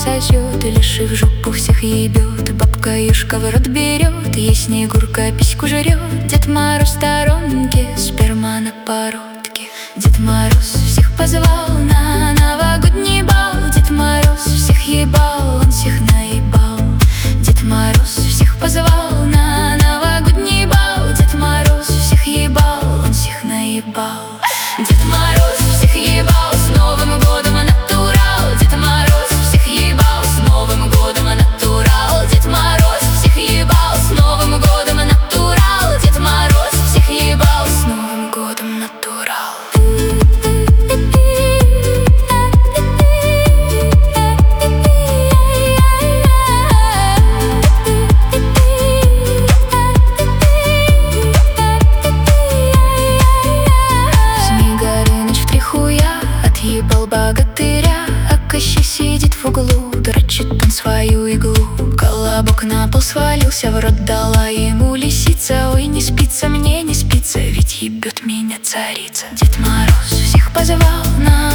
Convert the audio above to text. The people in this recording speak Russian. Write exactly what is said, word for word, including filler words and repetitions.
сосет, и леший в жопу всех ебет. Бабка Юшка в рот берет, ей Снегурка письку жрет. Дед Мороз в сторонке, сперма на породке. Дед Мороз всех позвал на новогодний бал. Дед Мороз всех ебал, он всех наебал. Дед Мороз всех позвал на новогодний бал. Дед Мороз всех ебал, он всех наебал. Дед Мороз всех ебал, с Новым годом натурал. Дед Мороз всех ебал, с Новым годом натурал. Дед Мороз всех ебал, с Новым годом натурал. Дед Мороз всех ебал, с Новым годом натурал. Отъебал богатыря, а Кощей сидит в углу, дрочит он свою иглу. Колобок на пол свалился, в рот дала ему лисица. Ой, не спится мне, не спится, ведь ебет меня царица. Дед Мороз всех позвал на